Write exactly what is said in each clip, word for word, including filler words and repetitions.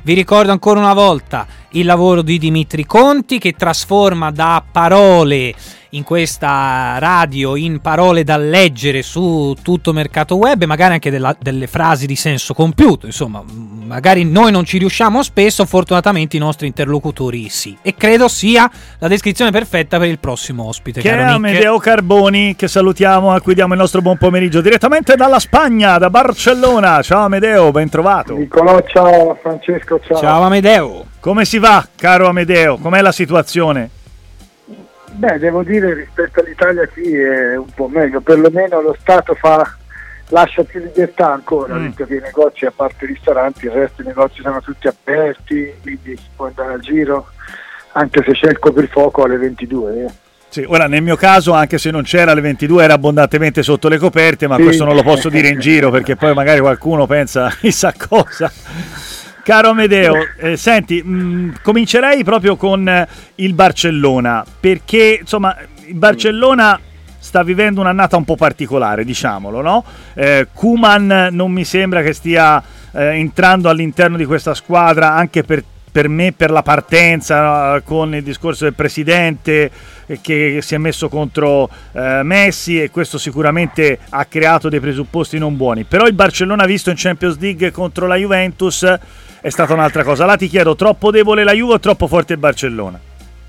Vi ricordo ancora una volta il lavoro di Dimitri Conti, che trasforma da parole in questa radio in parole da leggere su tutto mercato web, e magari anche della, delle frasi di senso compiuto. Insomma, magari noi non ci riusciamo spesso, fortunatamente i nostri interlocutori sì, e credo sia la descrizione perfetta per il prossimo ospite, che caro è Nick. Amedeo Carboni, che salutiamo, a cui diamo il nostro buon pomeriggio direttamente dalla Spagna, da Barcellona. Ciao Amedeo, ben trovato. Nicolò, ciao. Francesco, ciao. Ciao Amedeo. Come si va, caro Amedeo? Com'è la situazione? Beh, devo dire, rispetto all'Italia qui è un po' meglio, perlomeno lo Stato fa lascia più libertà ancora, Mm. visto che i negozi, a parte i ristoranti, il resto dei negozi sono tutti aperti, quindi si può andare a giro, anche se c'è il coprifuoco alle ventidue. Eh. Sì, ora nel mio caso, anche se non c'era alle ventidue, era abbondantemente sotto le coperte, ma Sì. questo non lo posso dire in giro, perché poi magari qualcuno pensa chissà cosa. Caro Amedeo, eh, senti, mh, comincerei proprio con eh, il Barcellona, perché insomma il Barcellona sta vivendo un'annata un po' particolare, diciamolo, no? Eh, Koeman non mi sembra che stia eh, entrando all'interno di questa squadra, anche per, per me, per la partenza, no? Con il discorso del presidente eh, che si è messo contro eh, Messi, e questo sicuramente ha creato dei presupposti non buoni. Però il Barcellona visto in Champions League contro la Juventus è stata un'altra cosa. Là ti chiedo, troppo debole la Juve o troppo forte il Barcellona?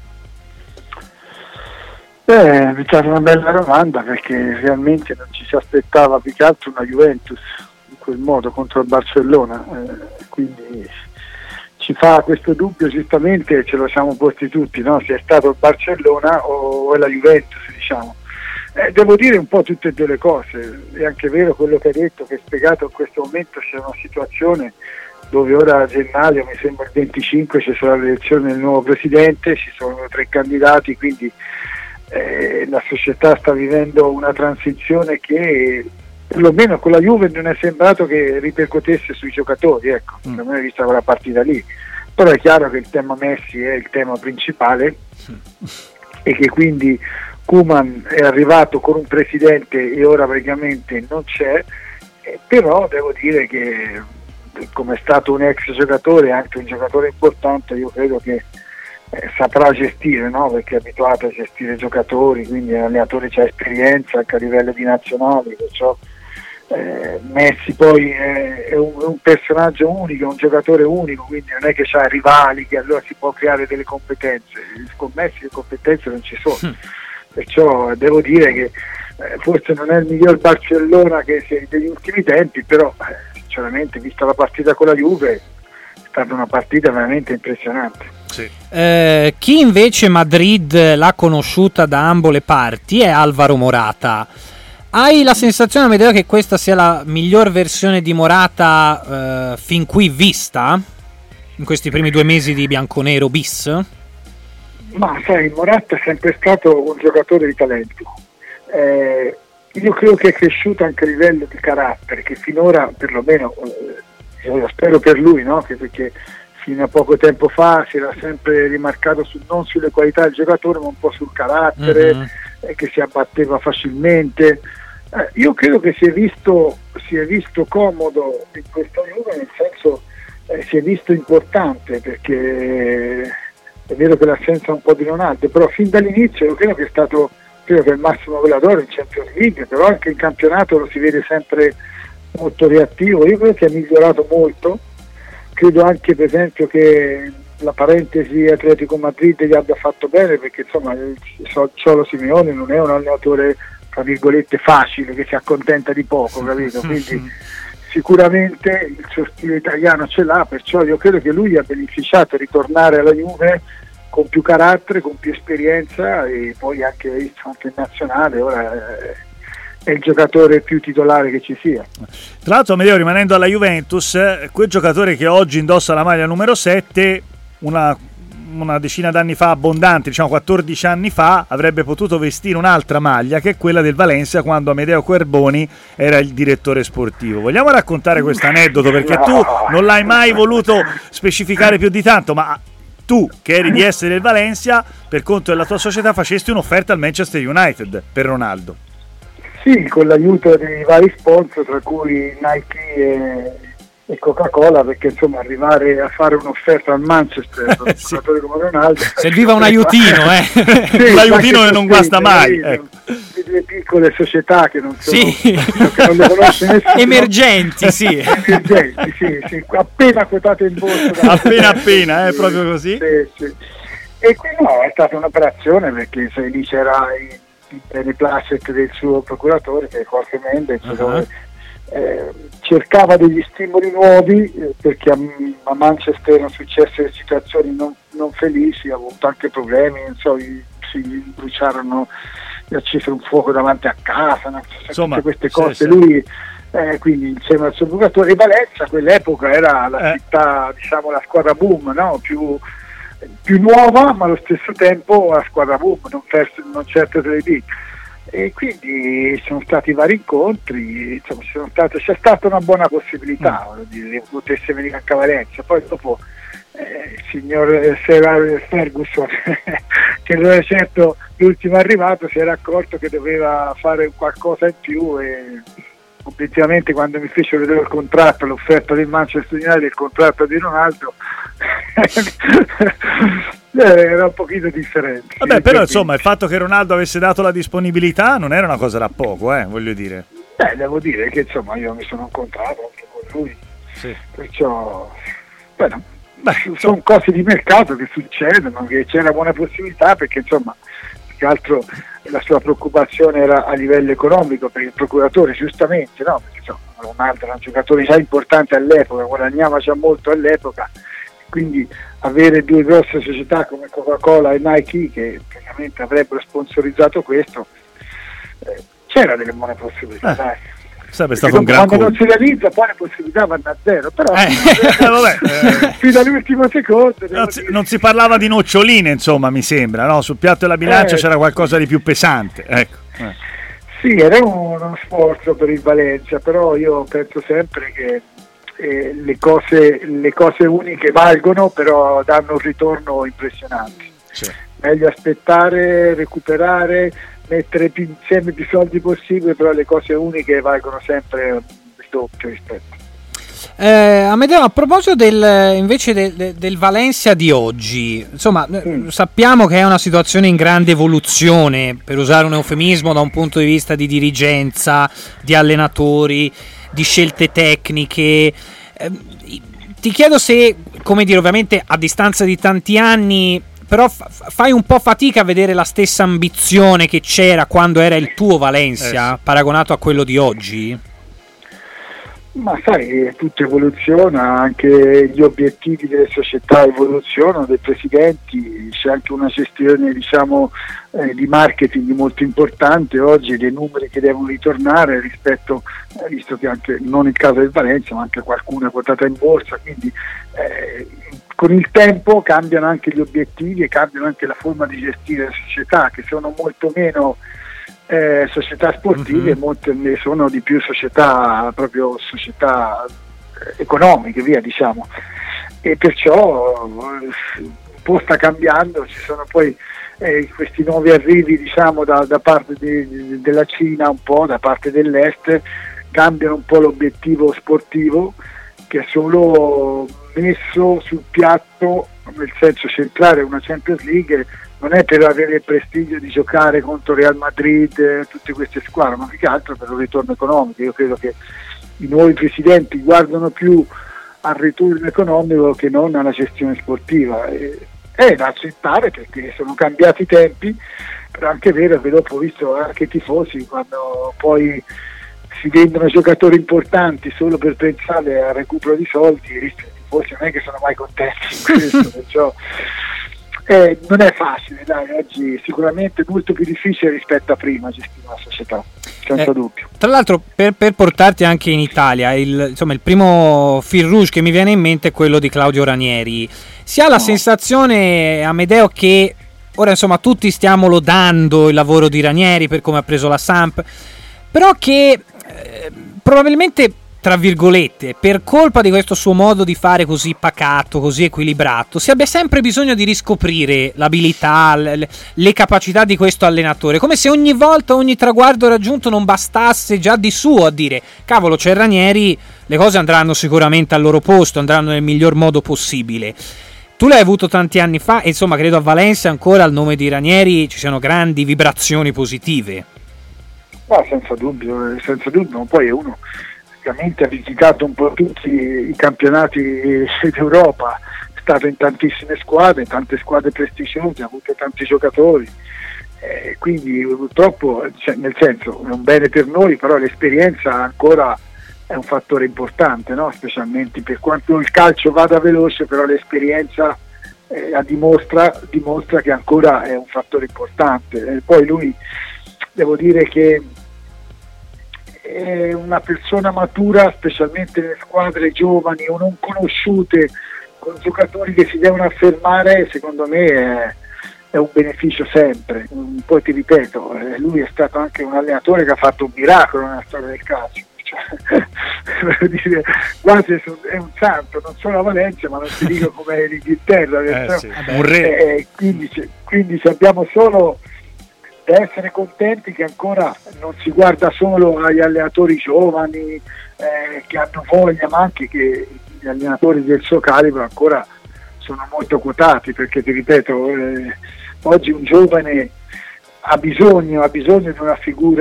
Eh, mi è una bella domanda, perché realmente non ci si aspettava più che altro una Juventus in quel modo contro il Barcellona, eh, quindi ci fa questo dubbio, giustamente ce lo siamo posti tutti, no? Se è stato il Barcellona o è la Juventus, diciamo. Eh, devo dire un po' tutte e due le cose. È anche vero quello che hai detto, che è spiegato in questo momento c'è una situazione dove ora a gennaio, mi sembra il venticinque, ci sarà l'elezione del nuovo presidente, ci sono tre candidati, quindi eh, la società sta vivendo una transizione che perlomeno con la Juve non è sembrato che ripercuotesse sui giocatori, ecco, Mm. non è vista quella partita lì. Però è chiaro che il tema Messi è il tema principale e che quindi Koeman è arrivato con un presidente e ora praticamente non c'è, eh, però devo dire che come è stato un ex giocatore, anche un giocatore importante, io credo che eh, saprà gestire, no? Perché è abituato a gestire giocatori, quindi l'allenatore c'ha esperienza anche a livello di nazionali, perciò eh, Messi poi è, è, un, è un personaggio unico, è un giocatore unico, quindi non è che c'ha rivali che allora si può creare delle competenze. Con Messi le competenze non ci sono, perciò devo dire che eh, forse non è il miglior Barcellona che sia degli ultimi tempi, però eh, sinceramente, vista la partita con la Juve, è stata una partita veramente impressionante. Sì. Eh, chi invece Madrid l'ha conosciuta da ambo le parti è Alvaro Morata. Hai la sensazione, Amedeo, che questa sia la miglior versione di Morata eh, fin qui vista in questi primi due mesi di bianconero bis? Ma sai, Morata è sempre stato un giocatore di talento. Eh, io credo che è cresciuto anche a livello di carattere, che finora, perlomeno, eh, io spero per lui, no? Che perché fino a poco tempo fa si era sempre rimarcato su, non sulle qualità del giocatore, ma un po' sul carattere, mm-hmm. eh, che si abbatteva facilmente. Eh, io credo che si è visto, si è visto comodo in questa Juve, nel senso eh, si è visto importante, perché è vero che l'assenza è un po' di Ronaldo, però fin dall'inizio io credo che è stato, credo che è il massimo goleadore in Champions League, però anche in campionato lo si vede sempre molto reattivo. Io credo che ha migliorato molto, credo anche per esempio che la parentesi Atletico Madrid gli abbia fatto bene, perché insomma il Cholo Simeone non è un allenatore tra virgolette facile, che si accontenta di poco, capito? Quindi sicuramente il suo stile italiano ce l'ha, perciò io credo che lui ha beneficiato di ritornare alla Juve con più carattere, con più esperienza, e poi anche, anche in nazionale ora è il giocatore più titolare che ci sia. Tra l'altro, Amedeo, rimanendo alla Juventus, quel giocatore che oggi indossa la maglia numero sette, una, una decina d'anni fa, abbondanti, diciamo quattordici anni fa, avrebbe potuto vestire un'altra maglia, che è quella del Valencia, quando Amedeo Carboni era il direttore sportivo. Vogliamo raccontare questo aneddoto, perché no. tu non l'hai mai voluto specificare più di tanto, ma tu, che eri di essere il Valencia, per conto della tua società facesti un'offerta al Manchester United per Ronaldo. Sì, con l'aiuto dei vari sponsor, tra cui Nike e, e Coca-Cola, perché insomma arrivare a fare un'offerta al Manchester per un sì. giocatore come Ronaldo serviva un aiutino, eh. Sì, l'aiutino che non guasta mai, ecco. Di due piccole società che non sono, sì. che non le conosce nessuno, emergenti, sì. emergenti, sì, sì, appena quotate in borsa, appena appena, è eh, proprio così. Sì, sì. E qui no, è stata un'operazione, perché se lì c'era il, il beneplacet del suo procuratore, che è Jorge Mendes, uh-huh. dove Eh, cercava degli stimoli nuovi, eh, perché a, a Manchester erano successe situazioni non, non felici, ha avuto anche problemi, non so, gli, si bruciarono, gli accese un fuoco davanti a casa, no? Insomma, tutte queste cose, sì, sì. Lui eh, quindi insieme al suo procuratore, e Valencia a quell'epoca era la eh. città, diciamo la squadra boom, no? più, più nuova, ma allo stesso tempo la squadra boom, non, perso, non certo Serie B. E quindi sono stati vari incontri, insomma, sono state, c'è stata una buona possibilità mm. di che potesse venire anche a Valencia. Poi dopo eh, il signor Sir Ferguson che non è certo l'ultimo arrivato, si era accorto che doveva fare qualcosa in più, e obiettivamente quando mi fecero vedere il contratto, l'offerta del Manchester United, il contratto di Ronaldo era un pochino differente. Vabbè, sì, però insomma il fatto che Ronaldo avesse dato la disponibilità non era una cosa da poco, eh, voglio dire. Beh, devo dire che insomma io mi sono incontrato anche con lui, sì. Perciò bueno, beh, sono cose di mercato che succedono, che c'è una buona possibilità, perché insomma più che altro la sua preoccupazione era a livello economico per il procuratore, giustamente, no? Perché insomma Ronaldo era un giocatore già importante all'epoca, guadagnava già molto all'epoca, quindi avere due grosse società come Coca-Cola e Nike che praticamente avrebbero sponsorizzato questo, eh, c'era delle buone possibilità, eh, dai. Sarebbe stato un gran quando colpo. Non si realizza poi le possibilità vanno a zero, però eh, vabbè, eh. fino all'ultimo secondo non si, non si parlava di noccioline, insomma, mi sembra, no? Sul piatto della bilancia eh, c'era qualcosa di più pesante, ecco. Eh. Sì, era uno sforzo per il Valencia, però io penso sempre che Eh, le cose le cose uniche valgono, però danno un ritorno impressionante. Sì. Meglio aspettare, recuperare, mettere più insieme più soldi possibile, però le cose uniche valgono sempre il doppio rispetto. Eh, Amedeo, a proposito del, invece del, del, del Valencia di oggi, insomma, mm. sappiamo che è una situazione in grande evoluzione, per usare un eufemismo, da un punto di vista di dirigenza, di allenatori, di scelte tecniche. Eh, ti chiedo se, come dire, ovviamente a distanza di tanti anni, però fa- fai un po' fatica a vedere la stessa ambizione che c'era quando era il tuo Valencia, eh. paragonato a quello di oggi? Ma sai, tutto evoluziona, anche gli obiettivi delle società evoluzionano, dei presidenti, c'è anche una gestione, diciamo, eh, di marketing molto importante oggi, dei numeri che devono ritornare rispetto, eh, visto che anche non il caso del Valencia, ma anche qualcuno è quotata in borsa, quindi eh, con il tempo cambiano anche gli obiettivi e cambiano anche la forma di gestire le società, che sono molto meno Eh, società sportive, mm-hmm. molte ne sono di più società, proprio società economiche, via, diciamo, e perciò un po' sta cambiando, ci sono poi eh, questi nuovi arrivi, diciamo, da, da parte di, di, della Cina, un po' da parte dell'est, cambiano un po' l'obiettivo sportivo, che è solo messo sul piatto, nel senso centrale, una Champions League non è per avere il prestigio di giocare contro Real Madrid, eh, tutte queste squadre, ma più che altro per un ritorno economico. Io credo che i nuovi presidenti guardano più al ritorno economico che non alla gestione sportiva. E, è da accettare, perché sono cambiati i tempi, però anche è vero che dopo ho visto anche i tifosi, quando poi si vendono giocatori importanti solo per pensare al recupero di soldi, i tifosi non è che sono mai contenti in questo, perciò Eh, non è facile, dai, oggi sicuramente molto più difficile rispetto a prima gestire una società, senza eh, dubbio. Tra l'altro, per, per portarti anche in Italia, il, insomma, il primo fil rouge che mi viene in mente è quello di Claudio Ranieri. Si ha la no. sensazione, Amedeo, che ora insomma tutti stiamo lodando il lavoro di Ranieri per come ha preso la Samp, però che eh, probabilmente tra virgolette, per colpa di questo suo modo di fare così pacato, così equilibrato, si abbia sempre bisogno di riscoprire l'abilità, le, le capacità di questo allenatore, come se ogni volta, ogni traguardo raggiunto non bastasse già di suo a dire cavolo, c'è Ranieri, le cose andranno sicuramente al loro posto, andranno nel miglior modo possibile. Tu l'hai avuto tanti anni fa e insomma credo a Valencia ancora al nome di Ranieri ci siano grandi vibrazioni positive. No, senza dubbio, senza dubbio, poi è uno ha visitato un po' tutti i campionati d'Europa, è stato in tantissime squadre, tante squadre prestigiose, ha avuto tanti giocatori, eh, quindi purtroppo, cioè, nel senso, è un bene per noi, però l'esperienza ancora è un fattore importante, no? Specialmente per quanto il calcio vada veloce, però l'esperienza eh, dimostra, dimostra che ancora è un fattore importante. E poi lui, devo dire che è una persona matura, specialmente nelle squadre giovani o non conosciute, con giocatori che si devono affermare, secondo me è, è un beneficio sempre. Poi ti ripeto, lui è stato anche un allenatore che ha fatto un miracolo nella storia del calcio, cioè, per dire, quasi è un santo, non solo a Valencia, ma non ti dico come l'Inghilterra, eh, sì. un re. Eh, quindi, quindi abbiamo solo da essere contenti che ancora non si guarda solo agli allenatori giovani eh, che hanno voglia, ma anche che gli allenatori del suo calibro ancora sono molto quotati, perché ti ripeto, eh, oggi un giovane ha bisogno, ha bisogno di una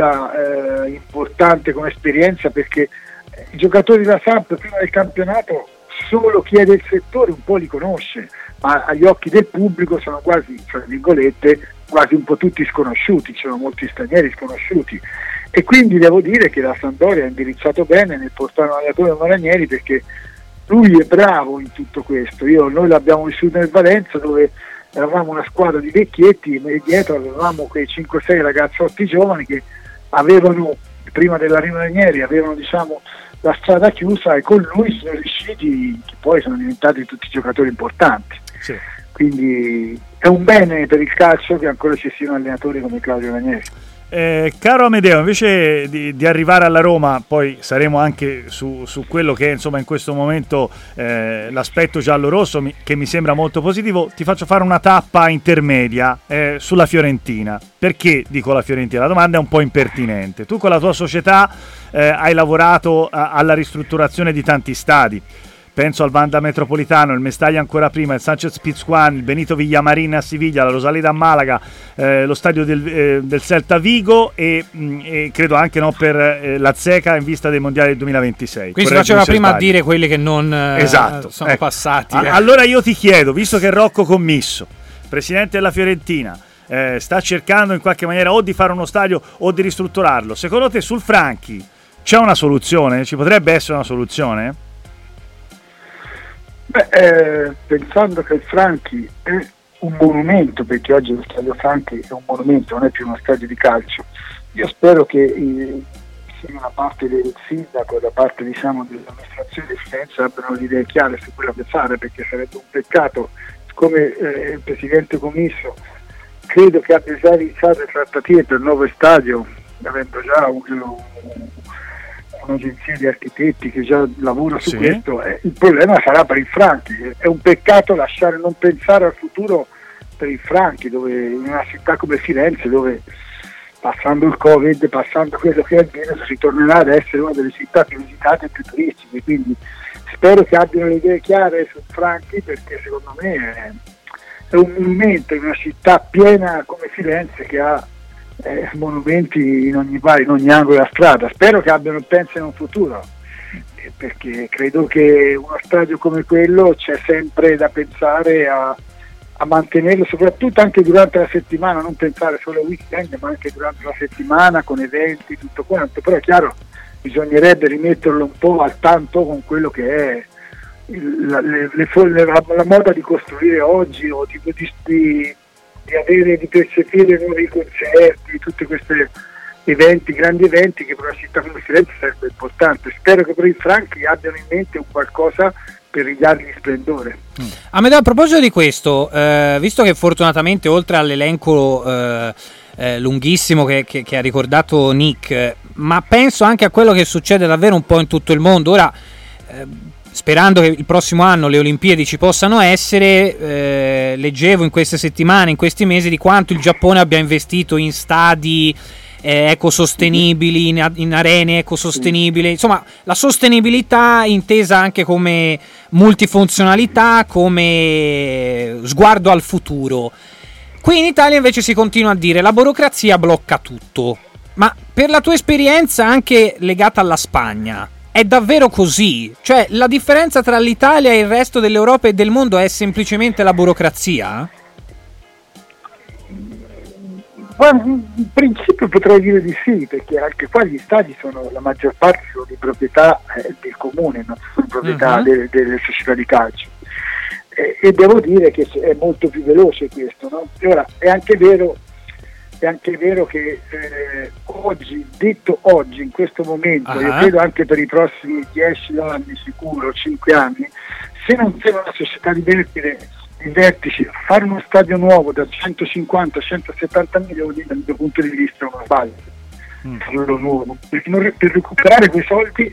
figura eh, importante come esperienza, perché i giocatori della Samp prima del campionato solo chi è del settore un po' li conosce, ma agli occhi del pubblico sono quasi, tra virgolette, quasi un po' tutti sconosciuti, ci sono molti stranieri sconosciuti, e quindi devo dire che la Sampdoria ha indirizzato bene nel portare un allenatore come Ranieri, perché lui è bravo in tutto questo. Io, noi l'abbiamo vissuto nel Valencia, dove eravamo una squadra di vecchietti e dietro avevamo quei cinque sei ragazzotti giovani che avevano, prima dell'arrivo di Ranieri, avevano diciamo la strada chiusa, e con lui sono riusciti, che poi sono diventati tutti giocatori importanti. Sì. Quindi è un bene per il calcio che ancora ci siano allenatori come Claudio Ranieri. Eh, caro Amedeo, invece di, di arrivare alla Roma, poi saremo anche su, su quello che è insomma in questo momento eh, l'aspetto giallo-rosso, mi, che mi sembra molto positivo, ti faccio fare una tappa intermedia eh, sulla Fiorentina. Perché dico la Fiorentina? La domanda è un po' impertinente. Tu con la tua società eh, hai lavorato a, alla ristrutturazione di tanti stadi. Penso al Wanda Metropolitano, il Mestalla ancora prima, il Sanchez-Pizjuán, il Benito Villamarín a Siviglia, la Rosaleda a Malaga, eh, lo stadio del, eh, del Celta Vigo e, mh, e credo anche no, per eh, la Zeca in vista dei mondiali del duemilaventisei. Quindi si faceva prima a dire quelli che non eh, esatto, sono ecco. passati. A- eh. allora io ti chiedo, visto che Rocco Commisso, presidente della Fiorentina, eh, sta cercando in qualche maniera o di fare uno stadio o di ristrutturarlo, secondo te sul Franchi c'è una soluzione? Ci potrebbe essere una soluzione? Beh, eh, pensando che il Franchi è un monumento, perché oggi lo stadio Franchi è un monumento, non è più uno stadio di calcio, io spero che eh, sia da parte del sindaco, da parte diciamo dell'amministrazione di Firenze abbiano le idee chiare su quello che fare, perché sarebbe un peccato, come eh, il presidente Commisso credo che abbia già iniziato le trattative per il nuovo stadio, avendo già un, un un'agenzia di architetti che già lavora su sì. questo, eh, il problema sarà per il Franchi. È un peccato lasciare non pensare al futuro per il Franchi, dove in una città come Firenze, dove passando il Covid, passando quello che avviene, si tornerà ad essere una delle città più visitate e più turistiche, quindi spero che abbiano le idee chiare su Franchi, perché secondo me è, è un monumento in una città piena come Firenze, che ha Eh, monumenti in ogni, in ogni angolo della strada. Spero che abbiano pensato in un futuro, eh, perché credo che uno stadio come quello c'è sempre da pensare a, a mantenerlo, soprattutto anche durante la settimana, non pensare solo al weekend, ma anche durante la settimana con eventi, tutto quanto. Però è chiaro, bisognerebbe rimetterlo un po' al tanto con quello che è il, la, le, le, la, la moda di costruire oggi, o di, di, di di avere, di percepire nuovi concerti, tutti questi eventi, grandi eventi, che per una città come Firenze sarebbe importante. Spero che per i Franchi abbiano in mente un qualcosa per ridargli splendore. Mm. Amedeo, a proposito di questo, eh, visto che fortunatamente oltre all'elenco eh, eh, lunghissimo che, che, che ha ricordato Nick, ma penso anche a quello che succede davvero un po' in tutto il mondo. Ora, eh, sperando che il prossimo anno le Olimpiadi ci possano essere, eh, leggevo in queste settimane, in questi mesi, di quanto il Giappone abbia investito in stadi eh, ecosostenibili, in, in arene ecosostenibili, insomma la sostenibilità intesa anche come multifunzionalità, come sguardo al futuro. Qui in Italia invece si continua a dire la burocrazia blocca tutto, ma per la tua esperienza anche legata alla Spagna è davvero così? Cioè la differenza tra l'Italia e il resto dell'Europa e del mondo è semplicemente la burocrazia? In principio potrei dire di sì, perché anche qua gli stadi sono, la maggior parte sono di proprietà eh, del comune, non sono proprietà uh-huh. delle, delle società di calcio. E, e devo dire che è molto più veloce questo, no? E ora è anche vero, è anche vero che eh, oggi, detto oggi, in questo momento, uh-huh. io credo anche per i prossimi dieci anni sicuro, cinque anni, se non c'è una società di vertice, di vertici, fare uno stadio nuovo da centocinquanta centosettanta milioni dal mio punto di vista è uno sbaglio. Mm. Nuovo. Perché non, per recuperare quei soldi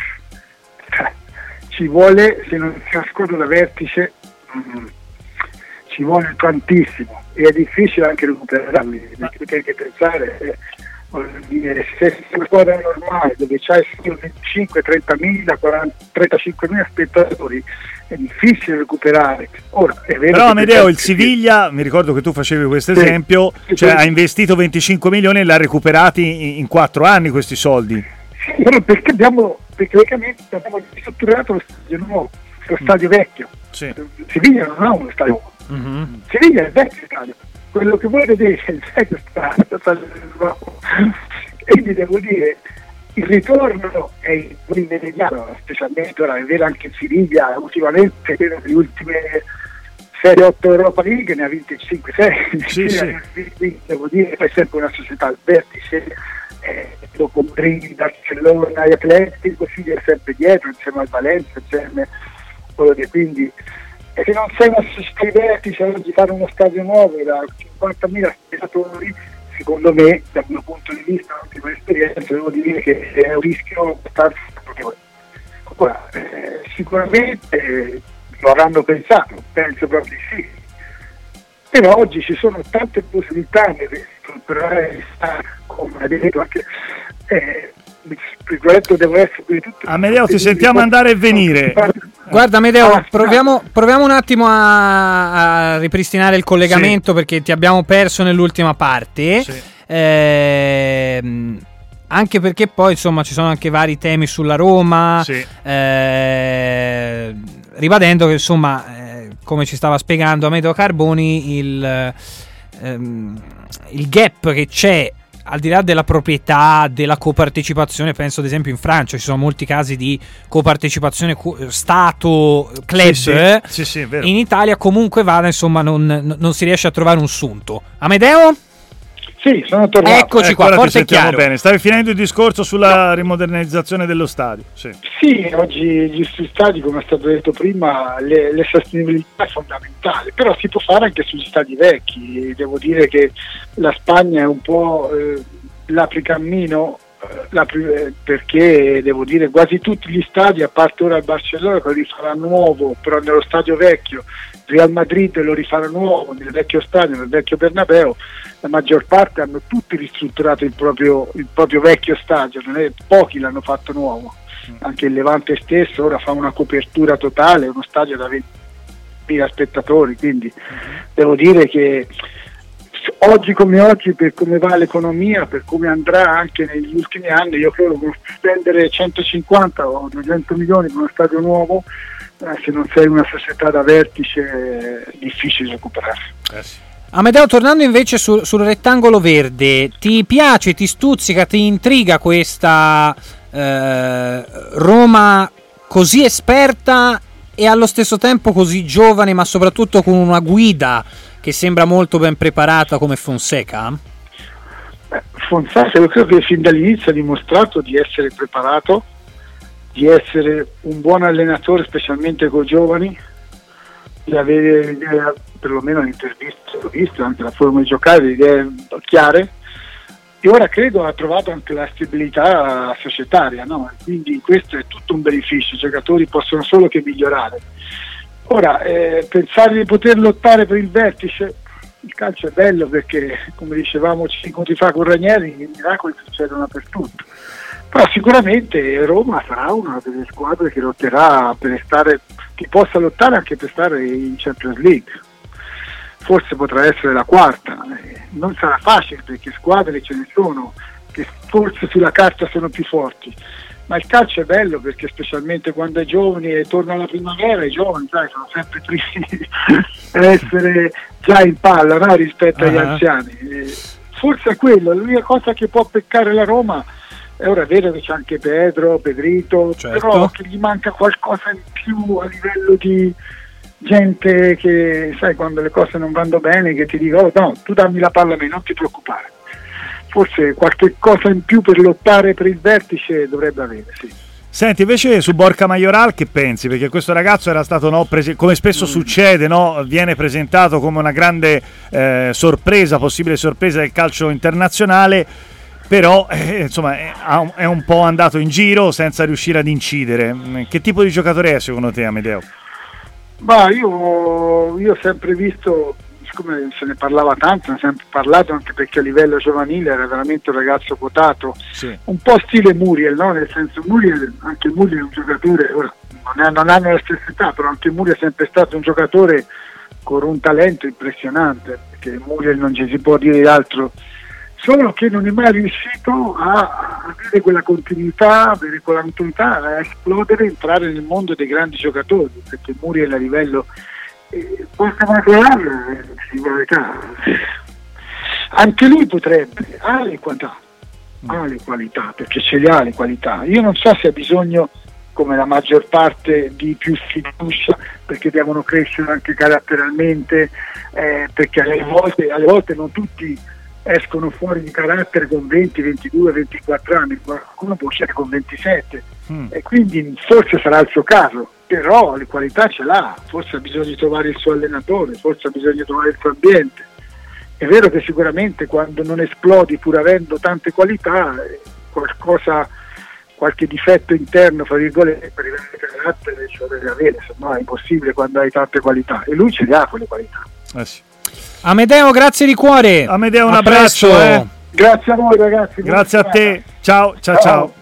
ci vuole, se non si ascolta da vertice, mm, ci vuole tantissimo e è difficile anche recuperarli, perché perché pensare eh, dire, se è una squadra normale dove c'hai venticinque trenta mila trentacinque mila spettatori è difficile recuperare. Ora, è vero. Però Amedeo, il Siviglia, mi ricordo che tu facevi questo sì, esempio, sì, cioè sì. ha investito venticinque milioni e l'ha recuperati in quattro anni questi soldi. Sì, però perché abbiamo, perché abbiamo ristrutturato lo stadio nuovo, lo stadio vecchio. Sì. Siviglia non ha uno stadio nuovo. Mm-hmm. Siviglia è il vecchio stadio. Quello che vuoi vedere è il vecchio stadio nuovo. E quindi devo dire, il ritorno è immediato, specialmente ora è vero anche in Siviglia, ultimamente per le ultime sei otto Europa League ne ha vinte cinque sei, sì, sì. Quindi devo dire è sempre una società al vertice, eh, lo compri Barcellona e Atletico, Siviglia è sempre dietro, insieme al Valencia, insieme quindi e se non sei una società di vertice oggi fare uno stadio nuovo da cinquantamila spettatori, secondo me, dal mio punto di vista, anche per esperienza, devo dire che è un rischio abbastanza notevole. Ora, eh, sicuramente eh, lo avranno pensato, penso proprio di sì. Però oggi ci sono tante possibilità per strutturare, come ha detto anche eh, il progetto deve essere tutto. Amedeo, ti sentiamo andare e venire. Guarda Amedeo, proviamo, proviamo un attimo a, a ripristinare il collegamento, sì. perché ti abbiamo perso nell'ultima parte, sì. eh, anche perché poi insomma ci sono anche vari temi sulla Roma, sì. eh, ribadendo che insomma eh, come ci stava spiegando Amedeo Carboni il, ehm, il gap che c'è al di là della proprietà, della copartecipazione, penso ad esempio in Francia ci sono molti casi di copartecipazione Stato-club, sì, sì, sì, sì, è vero. In Italia comunque vada, insomma non, non si riesce a trovare un sunto. Amedeo? Sì, sono tornato. Eccoci ecco, qua, forte e chiaro. Bene. Stavi finendo il discorso sulla rimodernizzazione dello stadio. Sì, sì oggi gli stadi, come è stato detto prima, le, le sostenibilità è fondamentale, però si può fare anche sugli stadi vecchi. Devo dire che la Spagna è un po' eh, l'apricammino, eh, l'apri, eh, perché devo dire quasi tutti gli stadi, a parte ora il Barcellona che lo rifarà nuovo, però nello stadio vecchio, Real Madrid lo rifarà nuovo nel vecchio stadio, nel vecchio Bernabeu, la maggior parte hanno tutti ristrutturato il proprio, il proprio vecchio stadio, non è, pochi l'hanno fatto nuovo, anche il Levante stesso ora fa una copertura totale, uno stadio da ventimila spettatori, quindi devo dire che oggi come oggi, per come va l'economia, per come andrà anche negli ultimi anni, io credo che spendere centocinquanta o duecento milioni per uno stadio nuovo, eh, se non sei una società da vertice è difficile recuperare. Eh sì. Amedeo, tornando invece su, sul rettangolo verde, ti piace, ti stuzzica, ti intriga questa eh, Roma così esperta e allo stesso tempo così giovane, ma soprattutto con una guida che sembra molto ben preparata come Fonseca? Beh, Fonseca io credo che fin dall'inizio ha dimostrato di essere preparato, di essere un buon allenatore, specialmente con i giovani, di avere idee, perlomeno l'intervista ho visto, anche la forma di giocare, idee chiare, e ora credo ha trovato anche la stabilità societaria, no? Quindi questo è tutto un beneficio, i giocatori possono solo che migliorare. Ora, eh, pensare di poter lottare per il vertice, il calcio è bello perché, come dicevamo cinque minuti fa con Ranieri, i miracoli succedono dappertutto. Però sicuramente Roma sarà una delle squadre che lotterà per stare, che possa lottare anche per stare in Champions League. Forse potrà essere la quarta, non sarà facile perché squadre ce ne sono che forse sulla carta sono più forti, ma il calcio è bello perché specialmente quando è giovani e torna alla primavera, i giovani sai, sono sempre tristi di essere già in palla, no? Rispetto agli uh-huh. anziani. E forse è quello, l'unica cosa che può peccare la Roma è, ora è vero che c'è anche Pedro, Pedrito, certo. però che gli manca qualcosa in più a livello di gente che, sai, quando le cose non vanno bene, che ti dico, oh, no, tu dammi la palla a me, non ti preoccupare. Forse qualche cosa in più per lottare per il vertice dovrebbe avere, sì. Senti, invece su Borja Mayoral che pensi? Perché questo ragazzo era stato, no, prese- come spesso mm. succede, no, viene presentato come una grande eh, sorpresa, possibile sorpresa del calcio internazionale, però eh, insomma è, è un po' andato in giro senza riuscire ad incidere. Che tipo di giocatore è secondo te, Amedeo? Ma io, io ho sempre visto, siccome se ne parlava tanto, ne ho sempre parlato anche perché a livello giovanile era veramente un ragazzo quotato, sì. un po' stile Muriel, no? Nel senso Muriel, anche Muriel è un giocatore, ora non, è, non hanno la stessa età, però anche Muriel è sempre stato un giocatore con un talento impressionante, perché Muriel non ci si può dire altro, solo che non è mai riuscito a avere quella continuità, avere quella continuità, a esplodere, entrare nel mondo dei grandi giocatori, perché Muriel a livello eh, Borja Mayoral, si verità, anche lui potrebbe, ha le qualità, ha le qualità, perché ce le ha le qualità. Io non so se ha bisogno, come la maggior parte, di più fiducia, perché devono crescere anche caratterialmente, eh, perché alle volte, alle volte non tutti escono fuori di carattere con venti, ventidue, ventiquattro anni, qualcuno può uscire con ventisette mm. e quindi forse sarà il suo caso, però le qualità ce l'ha, forse ha bisogno di trovare il suo allenatore, forse ha bisogno di trovare il suo ambiente. È vero che sicuramente quando non esplodi pur avendo tante qualità, qualcosa, qualche difetto interno, fra virgolette, per livello di carattere ce lo deve avere, se no è impossibile quando hai tante qualità, e lui ce le ha quelle qualità. Eh sì. Amedeo, grazie di cuore. Amedeo, un abbraccio. Eh. Grazie a voi ragazzi. Grazie a te. Ciao, ciao, ciao. ciao.